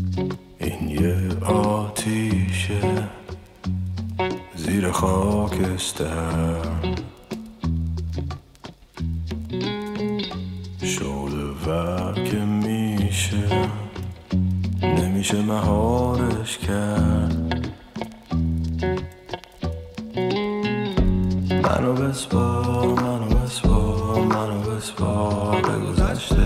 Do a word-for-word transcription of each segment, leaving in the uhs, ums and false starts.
این یه آتیشه زیر خاکستر، شعله ور که میشه نمیشه مهارش کرد. منو بسپار منو بسپار منو بسپار به گذشته.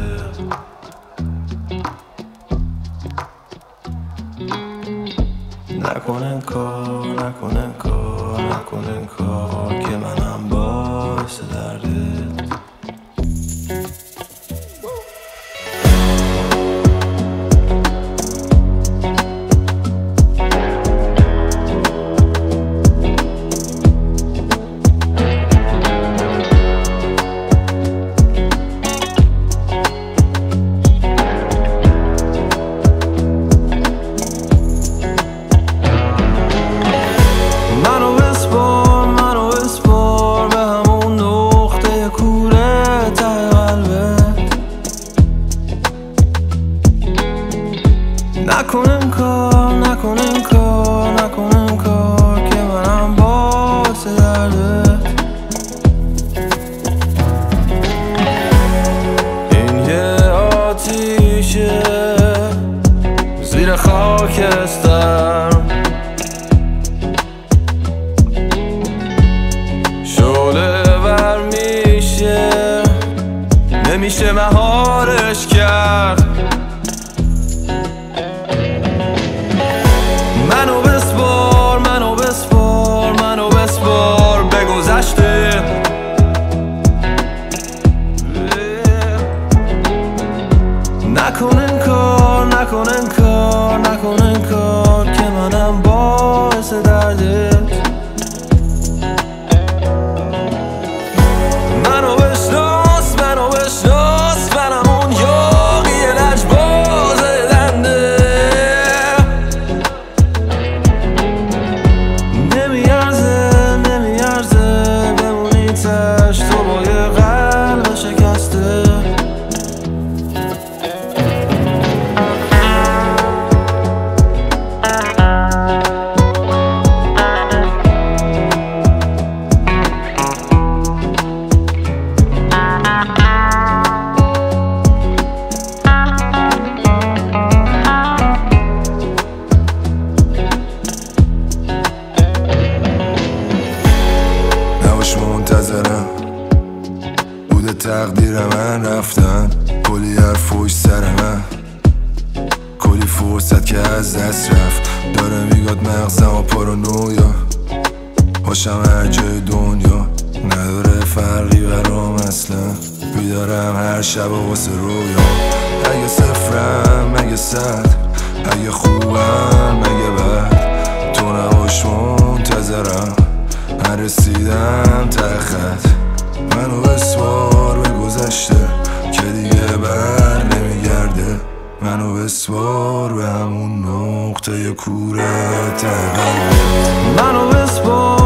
نکنن کار نکنن کار نکنن کار که منم باعث دردت. نکنن کار نکنن کار نکنن کار که منم باعث دردت. این یه آتیشه زیر خاکستر، شعله ور میشه نمیشه مهارش کرد. منو بسپار منو بسپار منو بسپار به گذشته. نکنن کار نکنن کار نکنن کار که منم باعث دردت. منو بشناس منو بشناس منم اون یاقی لجباز دنده. نمیارزه نمیارزه بمونی تش تو با یه قلب شکسته. منتظرم بوده تقدیر من رفتن، کلی حرف پشت سر من، کلی فرصت که از دست رفت. داره میگاد مغزم و پارانویا باشم هر جای دنیا، نداره فرقی برام اصلا. بیدارم هر شب و واسه رویا، اگه صفرم اگه صد، اگه خوبم اگه بد، تو نباش منتظرم من رسیدم ته خط. منو بسپار به گذشته که دیگه بر نمیگرده. منو بسپار به همون نقطه کوره ته قلبت. منو بسپار